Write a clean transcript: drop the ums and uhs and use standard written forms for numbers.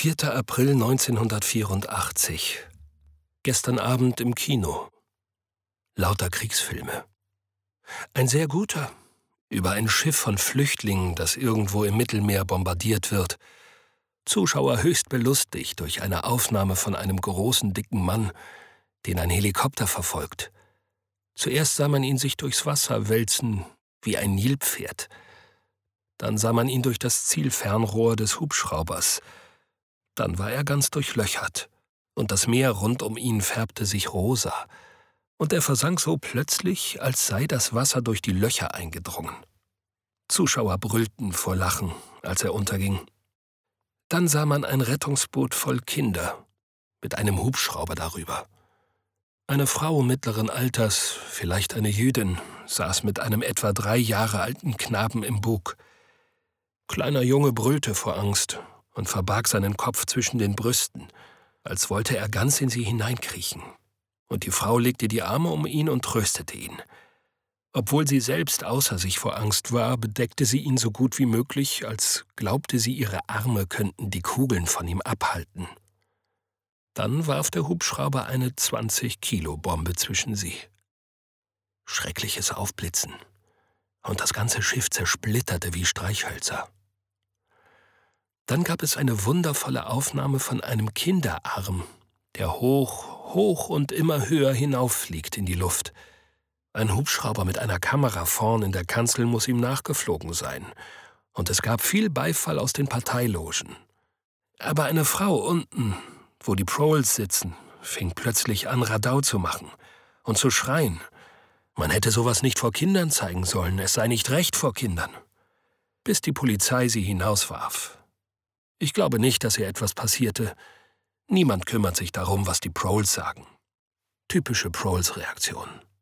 4. April 1984. Gestern Abend im Kino. Lauter Kriegsfilme. Ein sehr guter. Über ein Schiff von Flüchtlingen, das irgendwo im Mittelmeer bombardiert wird. Zuschauer höchst belustigt durch eine Aufnahme von einem großen, dicken Mann, den ein Helikopter verfolgt. Zuerst sah man ihn sich durchs Wasser wälzen wie ein Nilpferd. Dann sah man ihn durch das Zielfernrohr des Hubschraubers. Dann war er ganz durchlöchert, und das Meer rund um ihn färbte sich rosa, und er versank so plötzlich, als sei das Wasser durch die Löcher eingedrungen. Zuschauer brüllten vor Lachen, als er unterging. Dann sah man ein Rettungsboot voll Kinder, mit einem Hubschrauber darüber. Eine Frau mittleren Alters, vielleicht eine Jüdin, saß mit einem etwa 3 Jahre alten Knaben im Bug. Kleiner Junge brüllte vor Angst und verbarg seinen Kopf zwischen den Brüsten, als wollte er ganz in sie hineinkriechen. Und die Frau legte die Arme um ihn und tröstete ihn. Obwohl sie selbst außer sich vor Angst war, bedeckte sie ihn so gut wie möglich, als glaubte sie, ihre Arme könnten die Kugeln von ihm abhalten. Dann warf der Hubschrauber eine 20-Kilo-Bombe zwischen sie. Schreckliches Aufblitzen. Und das ganze Schiff zersplitterte wie Streichhölzer. Dann gab es eine wundervolle Aufnahme von einem Kinderarm, der hoch, hoch und immer höher hinauffliegt in die Luft. Ein Hubschrauber mit einer Kamera vorn in der Kanzel muss ihm nachgeflogen sein. Und es gab viel Beifall aus den Parteilogen. Aber eine Frau unten, wo die Proles sitzen, fing plötzlich an, Radau zu machen und zu schreien. Man hätte sowas nicht vor Kindern zeigen sollen, es sei nicht recht vor Kindern. Bis die Polizei sie hinauswarf. Ich glaube nicht, dass ihr etwas passierte. Niemand kümmert sich darum, was die Proles sagen. Typische Proles-Reaktion.